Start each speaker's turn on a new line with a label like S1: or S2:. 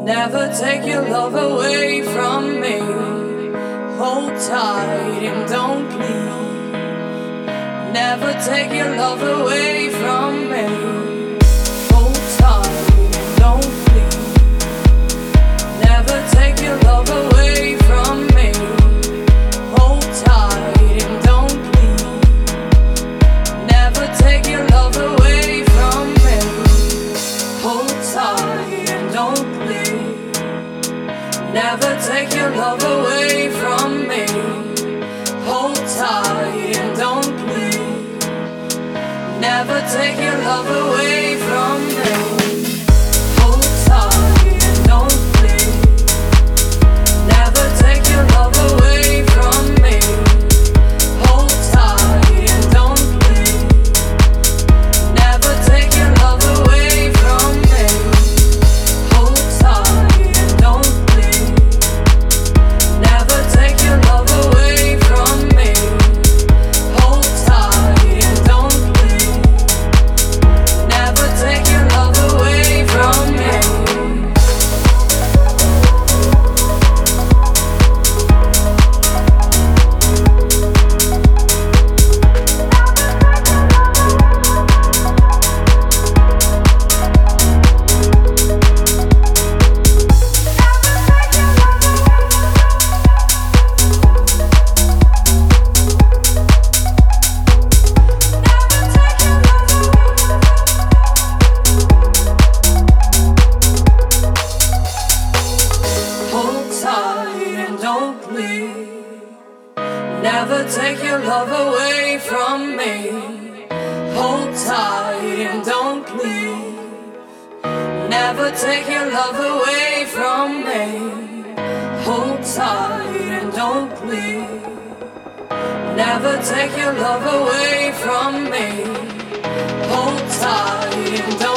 S1: Never take your love away from me. Hold tight and don't leave. Never take your love away from me. Hold tight and don't leave. Never take your love away from me. Hold tight and don't leave. Never take your love away from me. Hold tight and don't leave. Never take your love away from me. Hold tight and don't leave. Never take your love away from me. Hold tight and don't leave. Never take your love away from me. Hold tight and don't leave. Never take your love away from me. Hold tight and don't leave. Never take your love away from me. Hold tight and don't leave. Never take your love away from me. Hold tight and don't leave. Never take your love away from me. Hold tight and don't leave. Never take your love away from me. Hold tight and don't leave. Never take your love away from me. Hold tight and don't